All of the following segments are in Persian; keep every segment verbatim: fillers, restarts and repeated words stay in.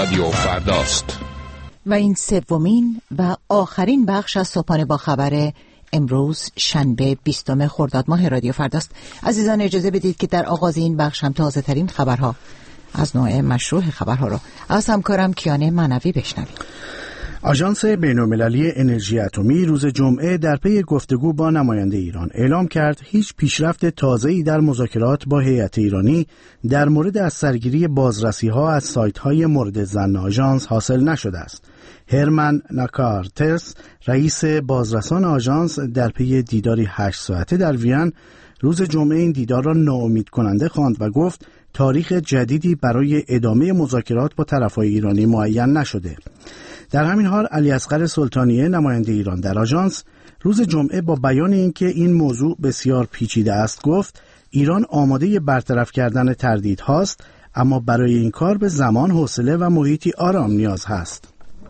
رادیو فرداست و این سومین و آخرین بخش از صبحانه با خبر امروز شنبه بیستم خرداد ماه رادیو فرداست. عزیزان اجازه بدید که در آغاز این بخش هم تازه ترین خبرها از نوع مشروع خبرها رو از همکارم کیانه معنوی بشنویم. آژانس بین‌المللی انرژی اتمی روز جمعه در پی گفتگو با نماینده ایران اعلام کرد هیچ پیشرفت تازه‌ای در مذاکرات با هیئت ایرانی در مورد از سرگیری بازرسی‌ها از سایت‌های مورد ظن آژانس حاصل نشده است. هرمن ناکارترس رئیس بازرسان آژانس در پی دیداری هشت ساعته در وین روز جمعه این دیدار را ناامید کننده خواند و گفت تاریخ جدیدی برای ادامه مذاکرات با طرف‌های ایرانی معین نشده. در همین حال علیاصغر سلطانیه نماینده ایران در آژانس روز جمعه با بیان اینکه این موضوع بسیار پیچیده است گفت ایران آماده برطرف کردن تردیدهاست، اما برای این کار به زمان، حوصله و محیطی آرام نیاز هست.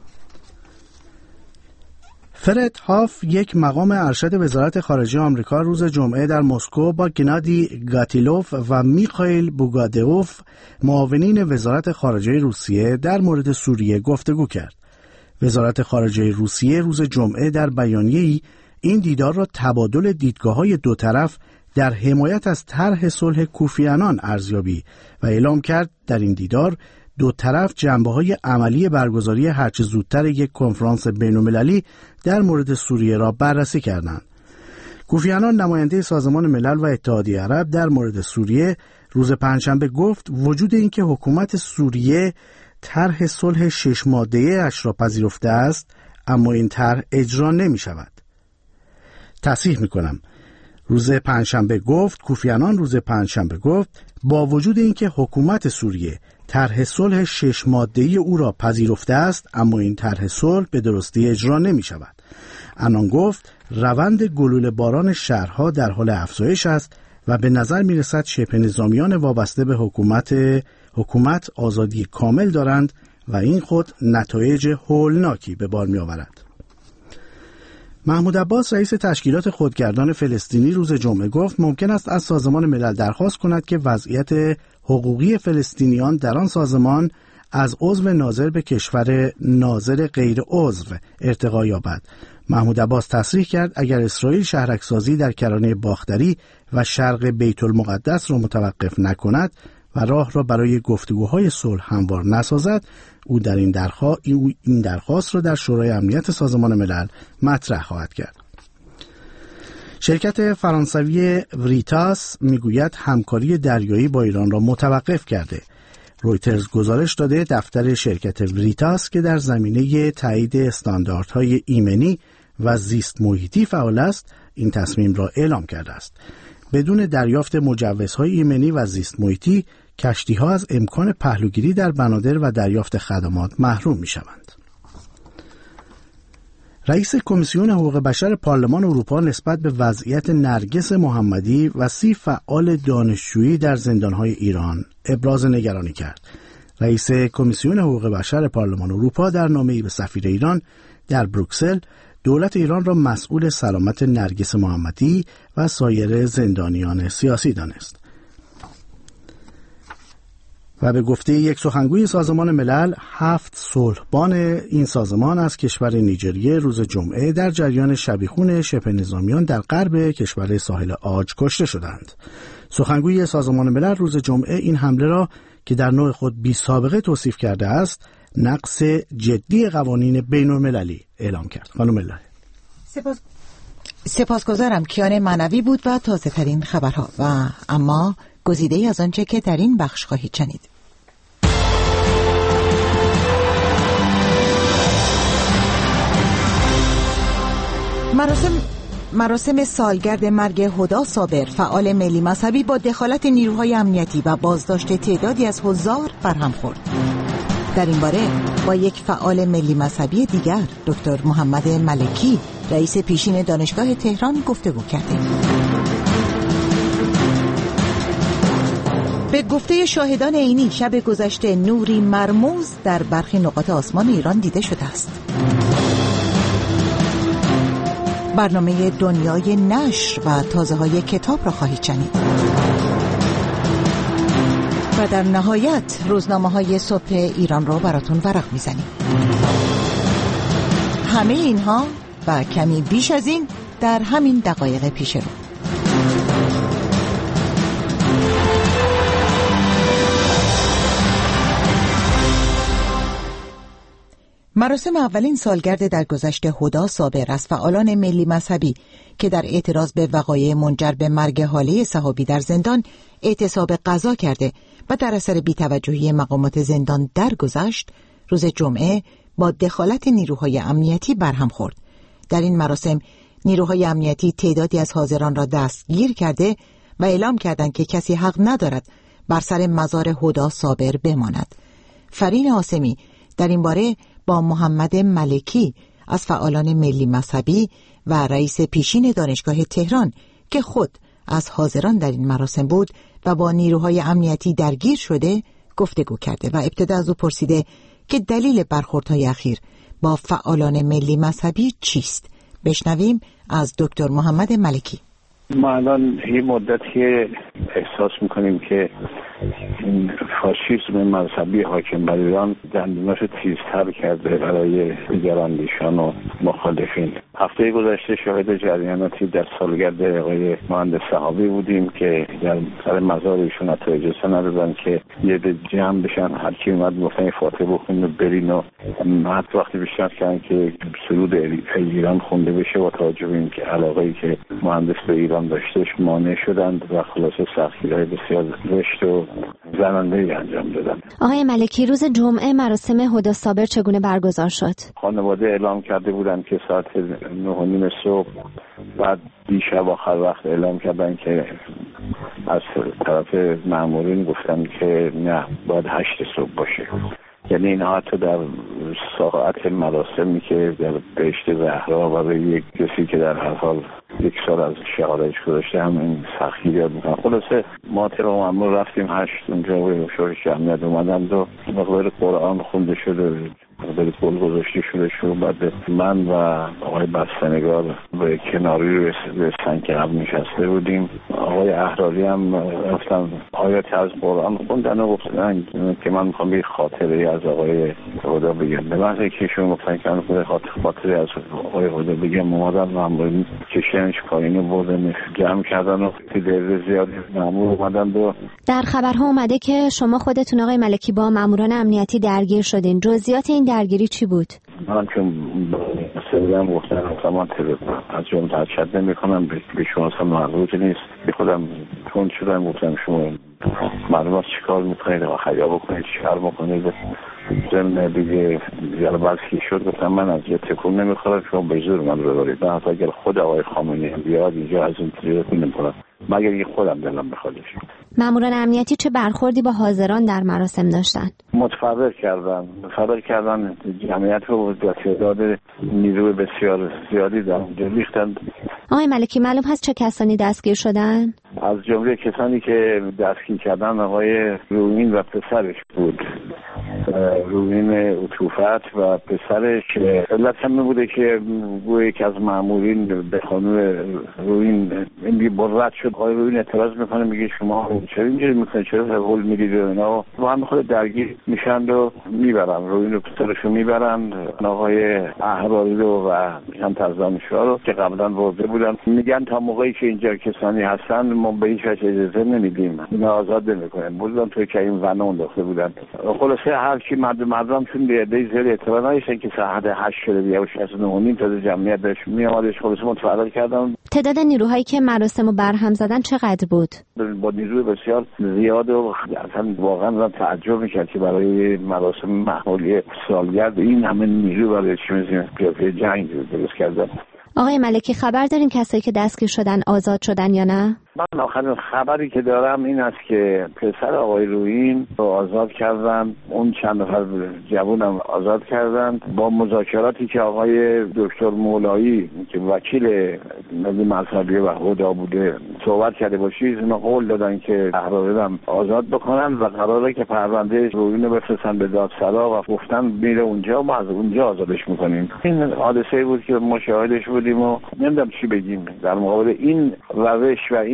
فرد هاف، یک مقام ارشد وزارت خارجه آمریکا، روز جمعه در مسکو با گنادی گاتیلوف و میخائیل بوگادئوف، معاونین وزارت خارجه روسیه، در مورد سوریه گفتگو کرد. وزارت خارجه روسیه روز جمعه در بیانیه‌ای این دیدار را تبادل دیدگاه‌های دو طرف در حمایت از طرح صلح کوفی عنان ارزیابی و اعلام کرد در این دیدار دو طرف جنبه‌های عملی برگزاری هرچه زودتر یک کنفرانس بین‌المللی در مورد سوریه را بررسی کردند. کوفی عنان نماینده سازمان ملل و اتحادیه عرب در مورد سوریه روز پنجشنبه گفت وجود اینکه حکومت سوریه طرح صلح شش ماده‌ای اش را پذیرفته است، اما این طرح اجرا نمی شود. تصحیح می کنم. روز پنجشنبه گفت کوفی عنان روز پنجشنبه گفت با وجود اینکه حکومت سوریه طرح صلح شش ماده‌ای او را پذیرفته است، اما این طرح صلح به درستی اجرا نمی شود. عنان گفت روند گلوله باران شهرها در حال افزایش است و به نظر می رسد شبه نظامیان وابسته به حکومت حکومت آزادی کامل دارند و این خود نتایج هولناکی به بار می آورد. محمود عباس رئیس تشکیلات خودگردان فلسطینی روز جمعه گفت ممکن است از سازمان ملل درخواست کند که وضعیت حقوقی فلسطینیان در آن سازمان از عضو ناظر به کشور ناظر غیر عضو ارتقا یابد. محمود عباس تصریح کرد اگر اسرائیل شهرک‌سازی در کرانه باختری و شرق بیت المقدس را متوقف نکند و راه را برای گفتگوهای صلح هموار نسازد، او در این درخواست این درخواست را در شورای امنیت سازمان ملل مطرح خواهد کرد. شرکت فرانسوی وریتاس میگوید همکاری دریایی با ایران را متوقف کرده. رویترز گزارش داده دفتر شرکت وریتاس که در زمینه تایید استانداردهای ایمنی و زیست محیطی فعال است، این تصمیم را اعلام کرده است. بدون دریافت مجوزهای ایمنی و زیست محیطی، کشتی‌ها از امکان پهلوگیری در بنادر و دریافت خدمات محروم می‌شوند. رئیس کمیسیون حقوق بشر پارلمان اروپا نسبت به وضعیت نرگس محمدی و سی فعال دانشجویی در زندان‌های ایران ابراز نگرانی کرد. رئیس کمیسیون حقوق بشر پارلمان اروپا در نامه‌ای به سفیر ایران در بروکسل دولت ایران را مسئول سلامت نرگس محمدی و سایر زندانیان سیاسی دانست. و به گفته یک سخنگوی سازمان ملل، هفت صلحبان این سازمان از کشور نیجریه روز جمعه در جریان شبیخون شبه نظامیان در غرب کشور ساحل عاج کشته شدند. سخنگوی سازمان ملل روز جمعه این حمله را که در نوع خود بی سابقه توصیف کرده است، نقض جدی قوانین بین‌المللی اعلام کرد. خانم الله. سپاس سپاسگزارم. کیانه معنوی بود و تازه ترین خبرها و اما گزیده‌ای از آنچه که در این بخش خواهید شنید. مراسم مراسم سالگرد مرگ هدی صابر، فعال ملی مذهبی، با دخالت نیروهای امنیتی و بازداشت تعدادی از حضار برهم خورد. در این باره با یک فعال ملی مذهبی دیگر، دکتر محمد ملکی، رئیس پیشین دانشگاه تهران، گفتگو کردیم. به گفته شاهدان عینی، شب گذشته نوری مرموز در برخی نقاط آسمان ایران دیده شده است. برنامه دنیای نشر و تازه های کتاب را خواهید شنید. و و در نهایت روزنامه‌های صبح ایران رو براتون ورق میزنیم. همه اینها و کمی بیش از این در همین دقایق پیش رو. مراسم اولین سالگرد درگذشت هدی صابر از فعالان ملی مذهبی که در اعتراض به وقایع منجر به مرگ حاله صحابی در زندان اعتصاب غذا کرده و در اثر بی‌توجهی مقامات زندان درگذشت، روز جمعه با دخالت نیروهای امنیتی برهم خورد. در این مراسم نیروهای امنیتی تعدادی از حاضران را دستگیر کرده و اعلام کردند که کسی حق ندارد بر سر مزار هدی صابر بماند. فرین عاصمی در این باره با محمد ملکی از فعالان ملی مذهبی و رئیس پیشین دانشگاه تهران که خود از حاضران در این مراسم بود و با نیروهای امنیتی درگیر شده گفتگو کرده و ابتدا از او پرسیده که دلیل برخوردهای اخیر با فعالان ملی مذهبی چیست. بشنویم از دکتر محمد ملکی. ما الان یه مدتی احساس میکنیم که این فاشیسم مذهبی حاکم بر ایران دندوناشو تیزتر کرده برای دیگراندیشان و مخالفین. هفته گذشته شاهد جریاناتی در سالگرد آقای مهندس صحابی بودیم که در سر مزار ایشون حتی اجازه ندادن که یه به جمع بشن، هر کی اومد گفتن فاتحه بخونین و برین و حتی وقتی بیشتر کردن که سرود ایران خونده بشه با توجه به اینکه علاقه‌ای که مهندس به ایران داشتش مانع شدند و خلاصه سختگیری‌های بسیار زشت و زننده‌ای انجام دادن. آقای ملکی، روز جمعه مراسم هدی صابر چگونه برگزار شد؟ خانواده اعلام کرده بودند که ساعت نه و نیم صبح، بعد دیشب آخر وقت اعلام کردن که از طرف مامورین گفتن که نه باید هشت صبح باشه. یعنی اینها حتی در ساعت مراسمی که در بهشت زهرا و به یک کسی که در هر حال یک سال از شهادتش گذشته هم این سختی یاد میکنن. خلاصه ما ترا مامور رفتیم هشت اونجا و شورش جمعیت اومدند و مقدار قرآن خونده شده، مقدار گل گذاشته شده شد. بعد من و آقای بستنگار به کناری روی سنگ عقب نشسته بودیم. آقای احراری هم رفتن آیات از قرآن خوندن و گفتن که من میخوام یک خاطره از آقای هدی بگم. به محض اینکه ایشون گفتن که من خاطره از آقای هدی بگم اومدن مامورین کشنش پایین بردن جمع کردن و تعداد زیادی مامور اومدن. و در خبرها اومده که شما خودتون آقای ملکی با ماموران امنیتی درگیر شدین. جزئیات این درگیری چی بود؟ من چون سریعا گفتم من از جمع ترشد نمی کنم به شما اصلا مربوط نیست. به خودم تون شدم گفتم شما معلومات چی کار میکنید و خیاب بکنید چی کار میکنید. ضمن دیگه دیگر بلکی شد گفتم من از یه تکون نمیخورم شما به زور من رو دارید. من حتی اگر خود آقای خامنه‌ای بیاد اینجا از این تریت نمیکنم مگر یه خودم دلم بخوادش. ماموران امنیتی چه برخوردی با حاضران در مراسم داشتن؟ متفرق کردن متفرق کردن جمعیت رو با تعداد نیروی بسیار زیادی در اونجا ریختند. آقای ملکی، معلوم هست چه کسانی دستگیر شدن؟ از جمله کسانی که دستگیر کردن آقای روین و پسرش بود، روین عطوفت و پسرش. علت هم بوده که گویا یکی از مامورین به خانم روین این بررد شد. آقای روین اعتراض میکنه میگه شما چرا اینجوری میکنید، چرا قول میدید و اینا و هم خود درگیر میشن و میبرن روین و پسرش رو میبرن. آقای احراری رو و چند تا از دانشجوها رو که قبلا برده بودن میگن تا موقعی که اینجا کسانی هستن ما به هیچ وجه اجازه نمیدیم، اینا آزاد نمیکنیم. بودن توی که این ون انداخته بودن. خلاصه هر کی مردم مردم چون به عده زیاد اعتراض نداشتن که ساعت هشت شده بیاوش از نه و نیم تا جمعیت داشت میامدش. خلاصه متفرق کردن. تعداد نیروهایی که مراسم رو برهم زدن چقدر بود؟ با نیروی بسیار زیاد و اصلا واقعا تعجب میکرد که برای مراسم محمولی سالگرد این همه نیرو برای چی میزیم قیافه جنگ درست کردن. آقای ملکی، خبر دارین کسایی که دستگیر شدن آزاد شدن یا نه؟ من آخرین خبری که دارم این است که پسر آقای روین رو آزاد کردن، اون چند نفر جوانم آزاد کردن. با مذاکراتی که آقای دکتر مولایی که وکیل ملی مذهبی و هدی بوده صحبت کرده باشید، اینا قول دادن که احراری هم آزاد بکنن و قراره که پرونده روین رو بفرستن به دادسرا و گفتن میره اونجا ما از اونجا آزادش میکنیم. این حادثه بود که ما شاهدش بودیم و نمیدونم چی بگیم در مقابل این روش و این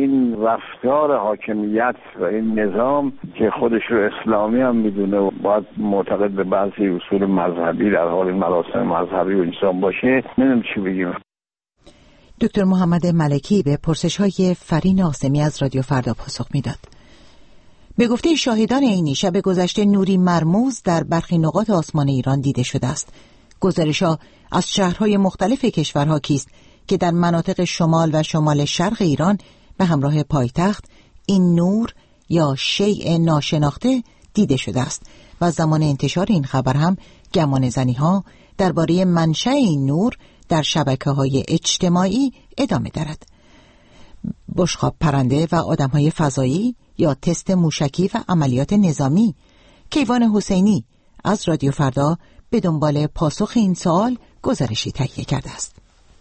این رفتار حاکمیت و این نظام که خودش رو اسلامی هم میدونه و باید معتقد به بعضی اصول مذهبی در حال مراسم مذهبی و انسان باشه، نمیدونم چی بگیم. دکتر محمد ملکی به پرسش‌های فرین آسمی از رادیو فردا پاسخ میداد. به گفته شاهدان عینی شب گذشته نوری مرموز در برخی نقاط آسمان ایران دیده شده است. گزارش‌ها از شهرهای مختلف کشور حاکی است که در مناطق شمال و شمال شرق ایران به همراه پایتخت این نور یا شیء ناشناخته دیده شده است و زمان انتشار این خبر هم گمانه‌زنی‌ها درباره منشأ این نور در شبکه‌های اجتماعی ادامه دارد. بشقاب پرنده و آدم‌های فضایی یا تست موشکی و عملیات نظامی. کیوان حسینی از رادیو فردا به دنبال پاسخ این سوال گزارشی تهیه کرده است.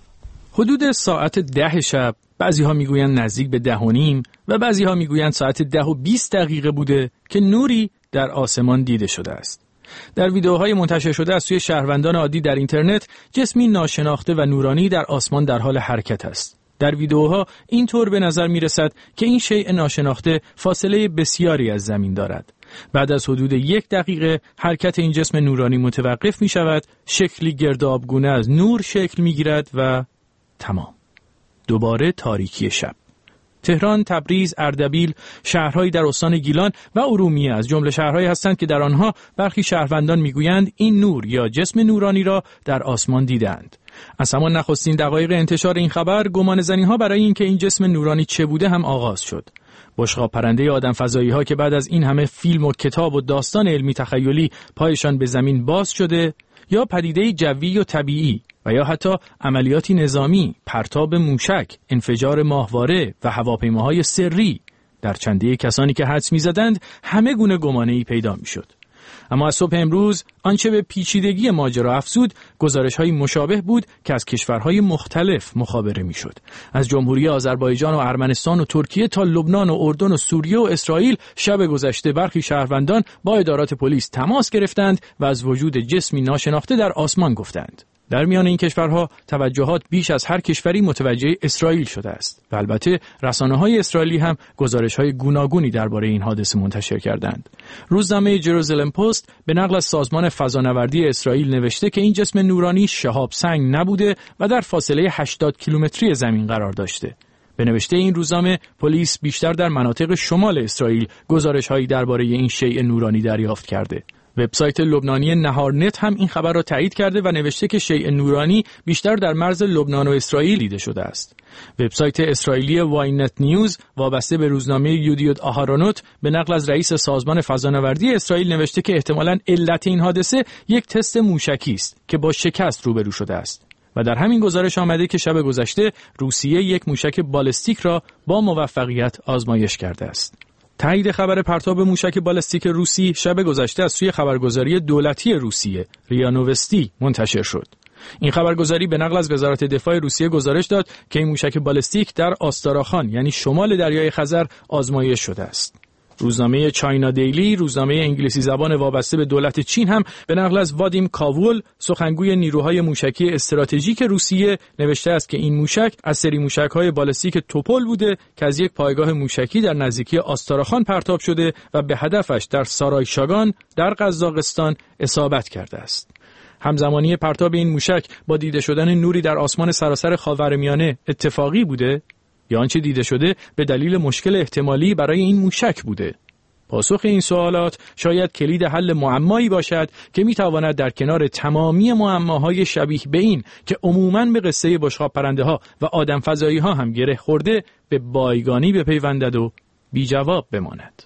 حدود ساعت ده شب، بعضی ها میگویند نزدیک به ده و نیم و بعضی ها میگویند ساعت ده و بیست دقیقه بوده که نوری در آسمان دیده شده است. در ویدیوهای منتشر شده از سوی شهروندان عادی در اینترنت، جسمی ناشناخته و نورانی در آسمان در حال حرکت است. در ویدیوها اینطور به نظر می رسد که این شیء ناشناخته فاصله بسیاری از زمین دارد. بعد از حدود یک دقیقه حرکت این جسم نورانی متوقف می شود، شکلی گردابگونه از نور شکل می گیرد و تمام. دوباره تاریکی شب. تهران، تبریز، اردبیل شهرهایی در استان گیلان و ارومیه از جمله شهرهایی هستند که در آنها برخی شهروندان میگویند این نور یا جسم نورانی را در آسمان دیدند. از همان نخستین دقایق انتشار این خبر، گمانه‌زنی‌ها برای اینکه این جسم نورانی چه بوده هم آغاز شد. بشقاب پرنده آدم فضایی‌ها که بعد از این همه فیلم و کتاب و داستان علمی تخیلی پایشان به زمین باز شده، یا پدیده جوی و طبیعی و یا حتی عملیاتی نظامی، پرتاب موشک، انفجار ماهواره و هواپیماهای سری، در چنده کسانی که حدس می‌زدند همه گونه گمانه‌ای پیدا می‌شد. اما از صبح امروز آنچه به پیچیدگی ماجرا افزود، گزارش‌های مشابه بود که از کشورهای مختلف مخابره می‌شد. از جمهوری آذربایجان و ارمنستان و ترکیه تا لبنان و اردن و سوریه و اسرائیل شب گذشته برخی شهروندان با ادارات پلیس تماس گرفتند و از وجود جسمی ناشناخته در آسمان گفتند. در میان این کشورها توجهات بیش از هر کشوری متوجه اسرائیل شده است و البته رسانه‌های اسرائیلی هم گزارش‌های گوناگونی درباره این حادثه منتشر کردند. روزنامه جروزالم پست به نقل از سازمان فضانوردی اسرائیل نوشته که این جسم نورانی شهاب سنگ نبوده و در فاصله هشتاد کیلومتری زمین قرار داشته. به نوشته این روزنامه، پلیس بیشتر در مناطق شمال اسرائیل گزارش‌هایی درباره این شیء نورانی دریافت کرده. وبسایت لبنانی نهارنت هم این خبر را تایید کرده و نوشته که شیء نورانی بیشتر در مرز لبنان و اسرائیل دیده شده است. وبسایت اسرائیلی واینت نیوز وابسته به روزنامه یودیوت آهارونوت به نقل از رئیس سازمان فضانوردی اسرائیل نوشته که احتمالاً علت این حادثه یک تست موشکی است که با شکست روبرو شده است. و در همین گزارش آمده که شب گذشته روسیه یک موشک بالستیک را با موفقیت آزمایش کرده است. تایید خبر پرتاب موشک بالستیک روسی شب گذشته از سوی خبرگزاری دولتی روسیه ریا نووستی منتشر شد. این خبرگزاری به نقل از وزارت دفاع روسیه گزارش داد که این موشک بالستیک در آستاراخان یعنی شمال دریای خزر آزمایش شده است. روزنامه چاینا دیلی، روزنامه انگلیسی زبان وابسته به دولت چین هم به نقل از وادیم کاوول، سخنگوی نیروهای موشکی استراتژیک روسیه نوشته است که این موشک از سری موشک‌های بالستیک توپل بوده که از یک پایگاه موشکی در نزدیکی آستاراخان پرتاب شده و به هدفش در سارایشاگان در قزاقستان اصابت کرده است. همزمانی پرتاب این موشک با دیده شدن نوری در آسمان سراسر خاورمیانه اتفاقی بوده یا آنچه دیده شده به دلیل مشکل احتمالی برای این موشک بوده؟ پاسخ این سوالات شاید کلید حل معمایی باشد که میتواند در کنار تمامی معماهای شبیه به این که عموماً به قصه بشقاب پرنده ها و آدم فضایی ها هم گره خورده به بایگانی بپیوندد و بی جواب بماند.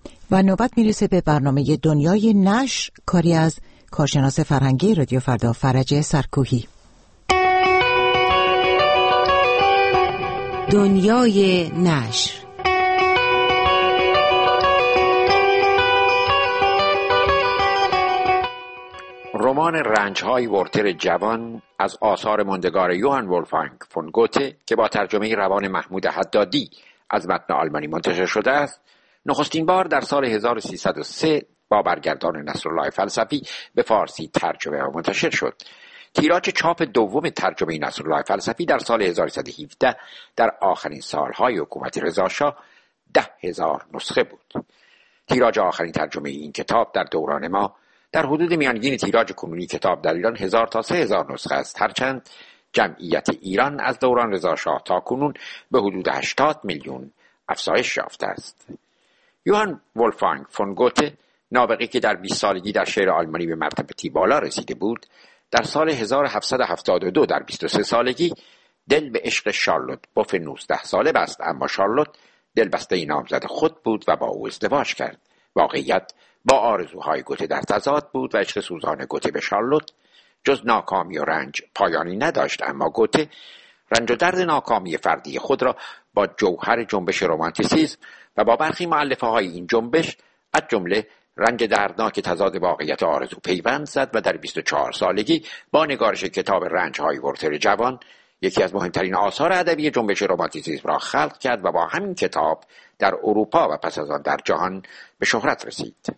و نوبت میرسه به برنامه دنیای نشر، کاری از کارشناس فرهنگی رادیو فردا فرج سرکوهی. دنیای نشر. رمان رنج‌های ورتر جوان از آثار ماندگار یوهان ولفگانگ فون گوته که با ترجمه روان محمود حدادی از متن آلمانی منتشر شده است، نخستین بار در سال هزار و سیصد و سه با برگردان نصرالله فلسفی به فارسی ترجمه و منتشر شد. تیراژ چاپ دوم ترجمه نصرالله فلسفی در سال هزار و سیصد و هفده در آخرین سالهای حکومت رضاشاه ده هزار نسخه بود. تیراژ آخرین ترجمه این کتاب در دوران ما در حدود میانگین تیراژ کنونی کتاب در ایران هزار تا سه هزار نسخه است، هرچند جمعیت ایران از دوران رضاشاه تا کنون به حدود هشتاد میلیون افزایش یافته است. یوهان ولفانگ فون گوته، نابغه‌ای که در بیست سالگی در شعر آلمانی به مرتبتی بالا رسیده بود، در سال هزار و هفتصد و هفتاد و دو در بیست و سه سالگی دل به عشق شارلوت بوف نوزده ساله بست، اما شارلوت دلبسته نامزد خود بود و با او ازدواج کرد. واقعیت با آرزوهای گوته در تضاد بود و عشق سوزان گوته به شارلوت جز ناکامی و رنج پایانی نداشت، اما گوته رنج و درد ناکامی فردی خود را با جوهر جنبش رمانتیسیسم و با برخی مؤلفه های این جنبش از جمله رنج دردناک تضاد واقعیت آرزو پیوند زد و در بیست و چهار سالگی با نگارش کتاب رنج‌های ورتر جوان یکی از مهمترین آثار ادبی جنبش رمانتیسیسم را خلق کرد و با همین کتاب در اروپا و پس از آن در جهان به شهرت رسید.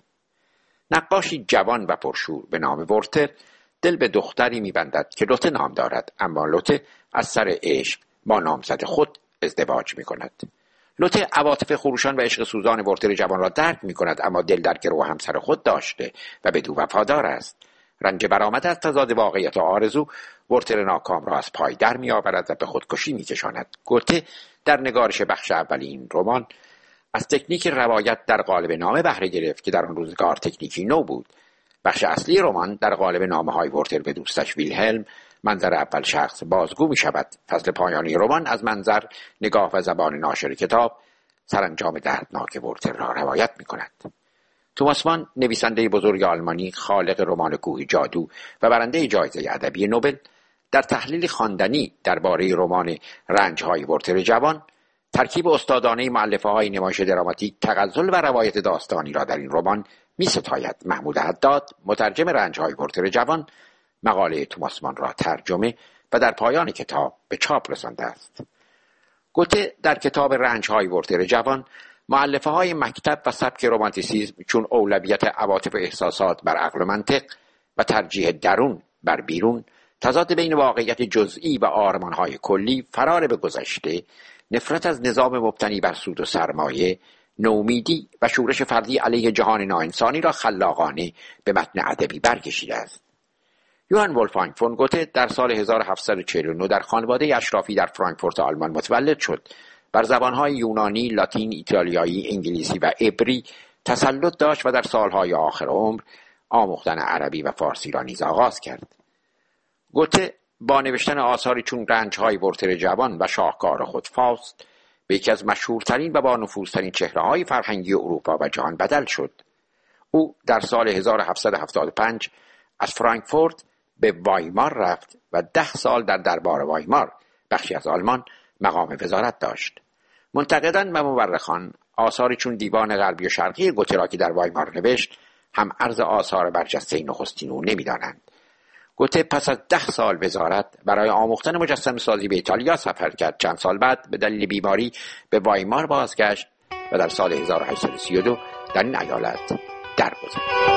نقاشی جوان و پرشور به نام ورتر دل به دختری می‌بندد که لوته نام دارد، اما لوته از سر عشق با نامزد خود ازدواج می‌کند. لوته عواطف خروشان و عشق سوزان ورتر جوان را درک می‌کند، اما دل در گرو همسر خود داشته و بدو وفادار است. رنج برآمده از تضاد واقعیت و آرزو ورتر ناکام را از پای در می‌آورد و به خودکشی می‌کشاند. گوته در نگارش بخش اولی این رمان از تکنیک روایت در قالب نامه بهره گرفت که در آن روزگار تکنیکی نو بود. بخش اصلی رمان در قالب نامه‌های ورتر به دوستش ویلهلم منظر اول شخص بازگو می شود. فصل پایانی رمان از منظر، نگاه و زبان ناشر کتاب سرانجام دردناک ورتر را روایت می کند. توماس مان، نویسنده بزرگ آلمانی، خالق رمان کوه جادو و برنده جایزه ادبی نوبل، در تحلیل خواندنی درباره رمان رنج‌های ورتر جوان ترکیب استادانه مؤلفه‌های نمایش دراماتیک، تغزل و روایت داستانی را در این رمان می ستاید. محمود حداد، مترجم رنج‌های ورتر جوان، مقاله توماس مان را ترجمه و در پایان کتاب به چاپ رسانده است. گوته در کتاب رنج‌های ورتر جوان مؤلفه‌های مکتب و سبک رمانتیسیسم چون اولویت عواطف و احساسات بر عقل و منطق و ترجیح درون بر بیرون، تضاد بین واقعیت جزئی و آرمان‌های کلی، فرار به گذشته، نفرت از نظام مبتنی بر سود و سرمایه، نومیدی و شورش فردی علیه جهان ناانسانی را خلاقانه به متن ادبی برکشیده است. یوهان ولفانگ فون گوته در سال هزار و هفتصد و چهل و نه در خانواده اشرافی در فرانکفورت آلمان متولد شد. بر زبانهای یونانی، لاتین، ایتالیایی، انگلیسی و عبری تسلط داشت و در سالهای آخر عمر آموختن عربی و فارسی را نیز آغاز کرد. گوته با نوشتن آثاری چون رنج‌های ورتر جوان و شاهکار خود فاست به یکی از مشهورترین و با نفوذترین چهره‌های فرهنگی اروپا و جهان بدل شد. او در سال هزار و هفتصد و هفتاد و پنج از فرانکفورت به وایمار رفت و ده سال در دربار وایمار، بخشی از آلمان، مقام وزارت داشت. منتقدان و مورخان آثاری چون دیوان غربی و شرقی گوته را که در وایمار نوشت هم عرض آثار برجسته نخستین او نمی‌دانند. گوته پس از ده سال وزارت برای آموختن مجسمه سازی به ایتالیا سفر کرد. چند سال بعد به دلیل بیماری به وایمار بازگشت و در سال هزار و هشتصد و سی و دو در این ایالت درگذشت.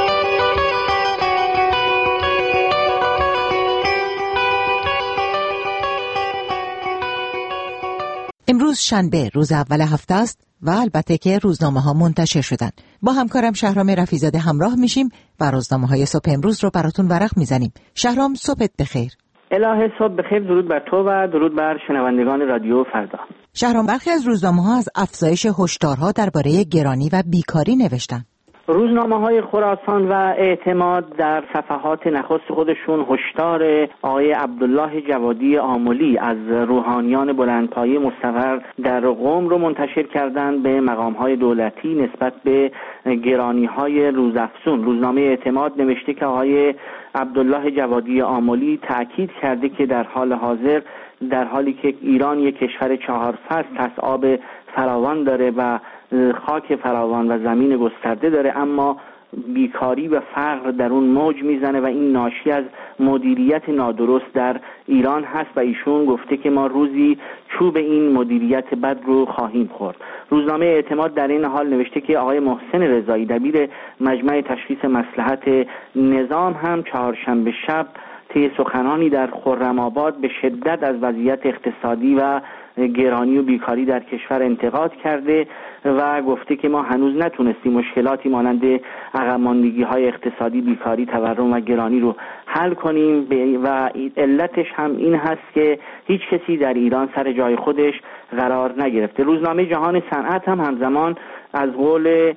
امروز شنبه، روز اول هفته است و البته که روزنامه ها منتشر شدن. با همکارم شهرام رفیزاده همراه میشیم و روزنامه های صبح امروز رو براتون ورق میزنیم. شهرام، صبحت بخیر. الهه صبح بخیر، درود بر تو و درود بر شنوندگان رادیو فردا. شهرام، برخی از روزنامه ها از افزایش هشدارها درباره گرانی و بیکاری نوشتن. روزنامه‌های خراسان و اعتماد در صفحات نخست خودشون هشدار آقای عبدالله جوادی آملی از روحانیان بلندپایه مستقر در قم رو منتشر کردن به مقام‌های دولتی نسبت به گرانی‌های روزافزون. روزنامه اعتماد نوشته که آقای عبدالله جوادی آملی تأکید کرده که در حال حاضر در حالی که ایران یک کشور چهار فصل از آب فراوان داره و خاک فراوان و زمین گسترده داره، اما بیکاری و فقر در اون موج میزنه و این ناشی از مدیریت نادرست در ایران هست و ایشون گفته که ما روزی چوب این مدیریت بد رو خواهیم خورد. روزنامه اعتماد در این حال نوشته که آقای محسن رضایی دبیر مجمع تشخیص مصلحت نظام هم چهارشنبه شب طی سخنانی در خرم‌آباد به شدت از وضعیت اقتصادی و گرانی و بیکاری در کشور انتقاد کرده و گفته که ما هنوز نتونستیم مشکلاتی مانند عقب ماندگی‌های اقتصادی، بیکاری، تورم و گرانی رو حل کنیم و علتش هم این هست که هیچ کسی در ایران سر جای خودش قرار نگرفته. روزنامه جهان صنعت هم همزمان از قول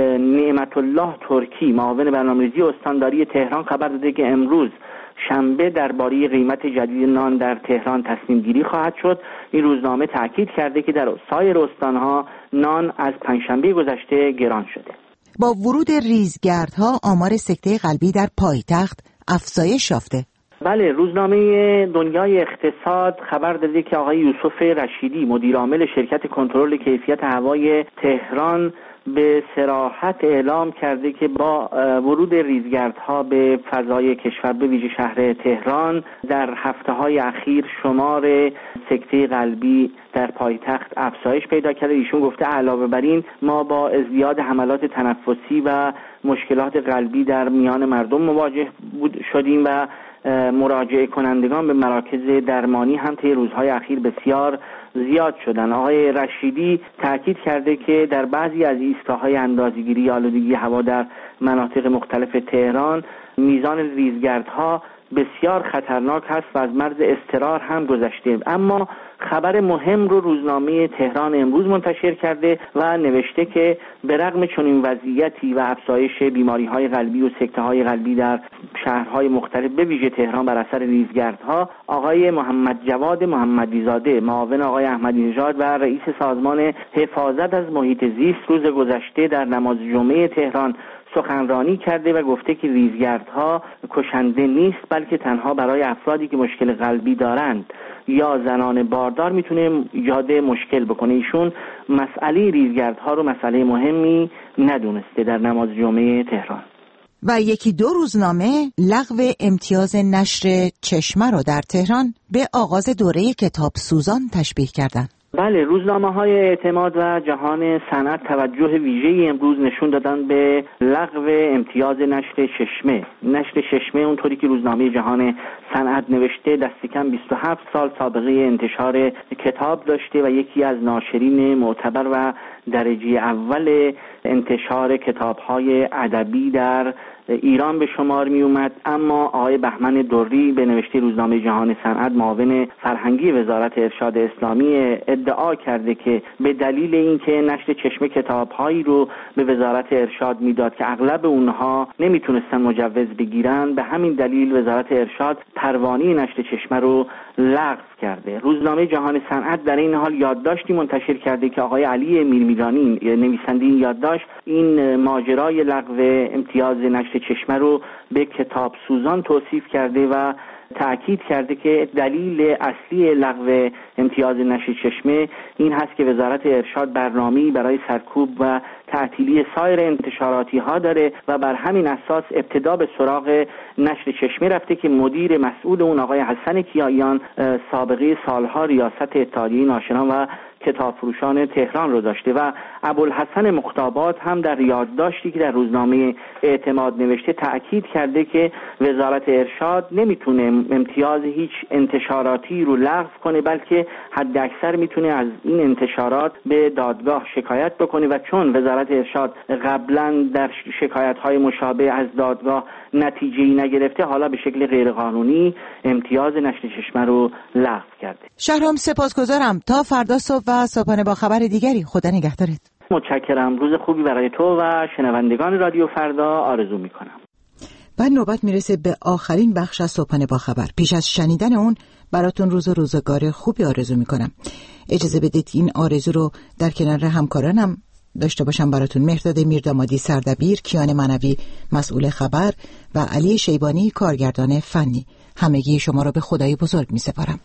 نعمت الله ترکی معاون برنامه‌ریزی استانداری تهران خبر داده که امروز شنبه درباره قیمت جدید نان در تهران تصمیم گیری خواهد شد. این روزنامه تاکید کرده که در سایر استانها نان از پنجشنبه گذشته گران شده. با ورود ریزگردها آمار سکته قلبی در پایتخت افزایش یافته. بله، روزنامه دنیای اقتصاد خبر داده که آقای یوسف رشیدی مدیر عامل شرکت کنترل کیفیت هوای تهران به صراحت اعلام کرده که با ورود ریزگردها به فضای کشور به ویژه شهر تهران در هفته‌های اخیر شمار سکته قلبی در پایتخت افزایش پیدا کرده. ایشون گفته علاوه بر این ما با ازدیاد حملات تنفسی و مشکلات قلبی در میان مردم مواجه بود شدیم و مراجعه کنندگان به مراکز درمانی هم طی روزهای اخیر بسیار زیاد شدن. آقای رشیدی تاکید کرده که در بعضی از ایستگاه‌های اندازه‌گیری آلودگی هوا در مناطق مختلف تهران میزان ریزگردها بسیار خطرناک هست و از مرز اضطرار هم گذشته. اما خبر مهم رو روزنامه تهران امروز منتشر کرده و نوشته که به رغم چنین وضعیتی و افزایش بیماری‌های قلبی و سکته‌های قلبی در شهرهای مختلف به ویژه تهران بر اثر ریزگردها، آقای محمد جواد محمدی‌زاده معاون آقای احمدی نژاد و رئیس سازمان حفاظت از محیط زیست روز گذشته در نماز جمعه تهران سخنرانی کرده و گفته که ریزگردها کشنده نیست بلکه تنها برای افرادی که مشکل قلبی دارند یا زنان باردار میتونه ایجاد مشکل بکنه. ایشون مسئله ریزگردها رو مسئله مهمی ندونسته در نماز جمعه تهران. و یکی دو روزنامه لغو امتیاز نشر چشمه رو در تهران به آغاز دوره کتاب سوزان تشبیه کردن. بله، روزنامه‌های اعتماد و جهان صنعت توجه ویژه‌ای امروز نشون دادن به لغو امتیاز نشر چشمه. نشر چشمه اونطوری که روزنامه جهان صنعت نوشته دست کم بیست و هفت سال سابقه انتشار کتاب داشته و یکی از ناشرین معتبر و درجه اول انتشار کتاب‌های ادبی در ایران به شمار می اومد. اما آقای بهمن دری به نوشته روزنامه جهان صنعت معاون فرهنگی وزارت ارشاد اسلامی ادعا کرده که به دلیل اینکه نشر چشمه کتاب‌هایی رو به وزارت ارشاد میداد که اغلب اونها نمیتونستن مجوز بگیرن، به همین دلیل وزارت ارشاد پروانه نشر چشمه رو لغو کرده. روزنامه جهان صنعت در این حال یادداشتی منتشر کرده که آقای علی میرمیرانی نویسنده این یادداشت این ماجرای لغو امتیاز نشر چشمه رو به کتاب سوزان توصیف کرده و تأکید کرده که دلیل اصلی لغو امتیاز نشر چشمه این هست که وزارت ارشاد برنامه‌ای برای سرکوب و تعطیلی سایر انتشاراتی ها داره و بر همین اساس ابتدا به سراغ نشر چشمه رفته که مدیر مسئول اون آقای حسن کیاییان سابقه سالها ریاست اتحادیه ناشران و کتاب فروشان تهران رو داشته و ابوالحسن مختابات هم در یادداشتی که در روزنامه اعتماد نوشته تأکید کرده که وزارت ارشاد نمیتونه امتیاز هیچ انتشاراتی رو لغو کنه بلکه حد اکثر میتونه از این انتشارات به دادگاه شکایت بکنه و چون وزارت ارشاد قبلا در شکایت‌های مشابه از دادگاه نتیجه‌ای نگرفته، حالا به شکل غیرقانونی امتیاز نشر چشمه رو لغو کرده. شهرام سپاسگزارم. تا فردا صبح و صبحانه با خبر دیگری. خدا نگهدارت. متشکرم. روز خوبی برای تو و شنوندگان رادیو فردا آرزو میکنم. بعد نوبت میرسه به آخرین بخش از صبحانه با خبر. پیش از شنیدن اون براتون روز و روزگار خوبی آرزو میکنم. اجازه بدید این آرزو رو در کنار همکارانم داشته باشم براتون. مهرداد میردامادی سردبیر، کیان منوی مسئول خبر و علی شیبانی کارگردان فنی. همگی شما را به خدای بزرگ میسپارم.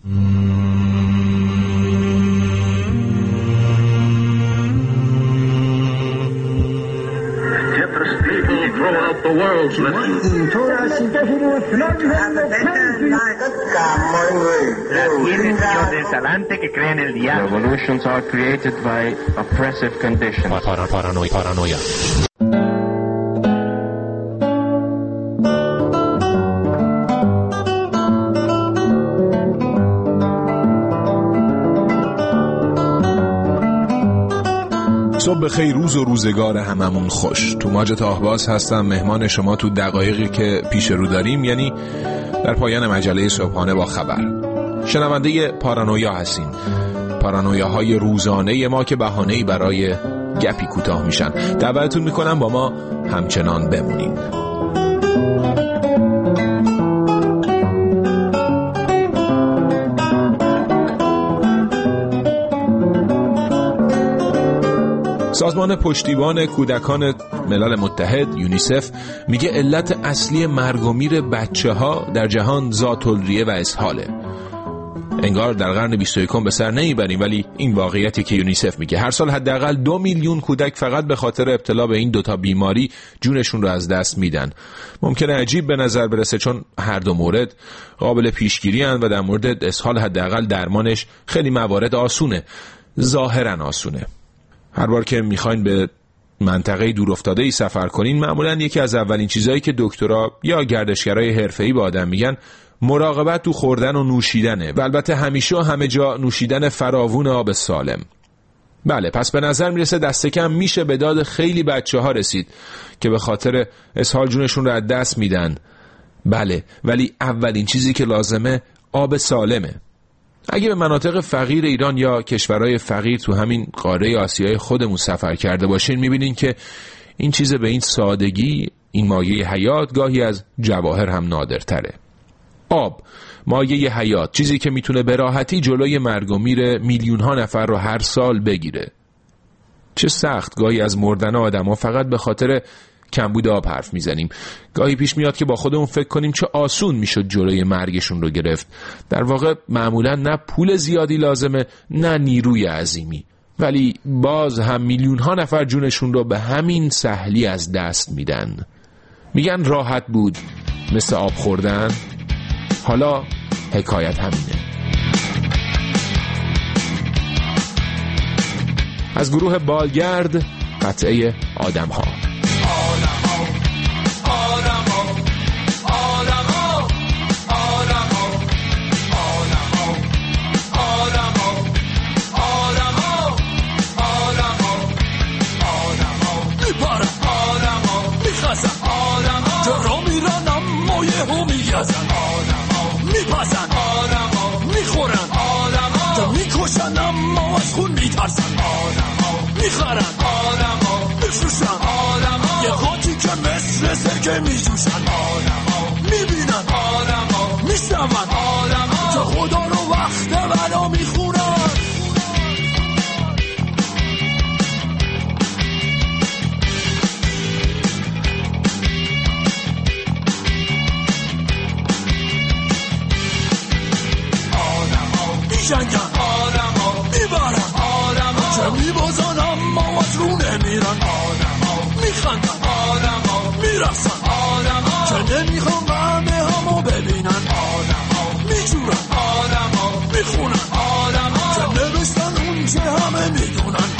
Throughout the world's revolutions are created by oppressive conditions. Paranoia. Paranoia. صبح خیر، روز و روزگار هممون خوش. تو ماج تاهباز هستم، مهمان شما تو دقایقی که پیش رو داریم، یعنی در پایان مجله صبحانه با خبر. شنونده پارانویا هستین، پارانویاهای روزانه ما که بهانه‌ای برای گپی کوتاه میشن. دعوتتون میکنم با ما همچنان بمونین. سازمان پشتیبان کودکان ملل متحد یونیسف میگه علت اصلی مرگ و میر بچه ها در جهان ذات‌الریه و اسهاله. انگار در قرن بیست و یکم به سر نمیبریم، ولی این واقعیتی که یونیسف میگه. هر سال حداقل دو میلیون کودک فقط به خاطر ابتلا به این دوتا بیماری جونشون رو از دست میدن. ممکنه عجیب به نظر برسه چون هر دو مورد قابل پیشگیری هستند و در مورد اسهال حداقل درمانش خیلی موارد آسونه، ظاهرا آسونه. هر بار که میخواین به منطقه دورافتاده‌ای سفر کنین، معمولا یکی از اولین چیزایی که دکترها یا گردشگرای حرفه‌ای به آدم میگن مراقبت تو خوردن و نوشیدنه، و البته همیشه و همه جا نوشیدن فراوون آب سالم. بله، پس به نظر میرسه دست کم میشه به داد خیلی بچه ها رسید که به خاطر اسهال جونشون رو از دست میدن. بله، ولی اولین چیزی که لازمه آب سالمه. اگه به مناطق فقیر ایران یا کشورهای فقیر تو همین قاره آسیای خودمون سفر کرده باشین، میبینین که این چیز به این سادگی، این مایه حیات، گاهی از جواهر هم نادرتره. آب، مایه حیات، چیزی که میتونه به راحتی جلوی مرگ و میر میلیون ها نفر رو هر سال بگیره. چه سخت گاهی از مردن آدم ها فقط به خاطر کمبود آب حرف میزنیم. گاهی پیش میاد که با خودمون فکر کنیم چه آسون میشد جلوی مرگشون رو گرفت. در واقع معمولا نه پول زیادی لازمه، نه نیروی عظیمی، ولی باز هم میلیون ها نفر جونشون رو به همین سهلی از دست میدن. میگن راحت بود مثل آب خوردن. حالا حکایت همینه. از گروه بالگرد، قطعه آدم ها. میپسن، میخورن، میکشن اما از خون میترسن، میخرن، میفروشن، یه خاطی که مثل سرکه میجوشن، میبینن، میشنون که خدا رو وقت بلا میخونن. جنگن، میبرن، چه میبازن اما از رو نمیرن، میخندن، میرسن، چه نمیخوان همه همو ببینن، میجورن، میخونن، چه نوشتن اون چه همه میدونن،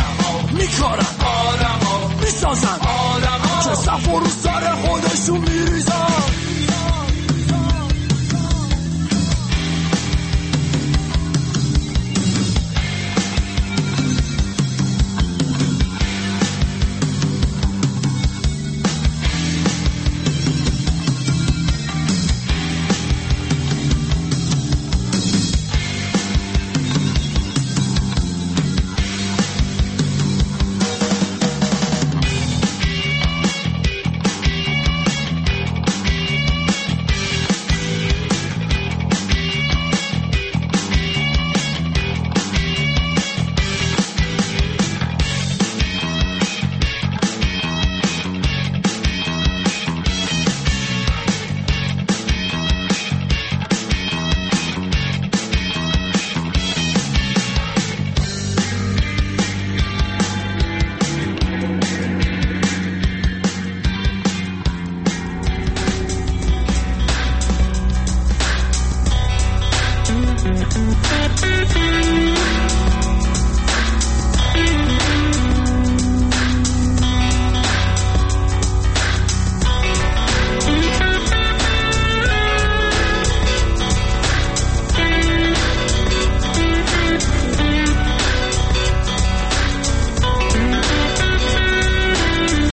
میکارن، میسازن، چه صف و رو سر خودشون میری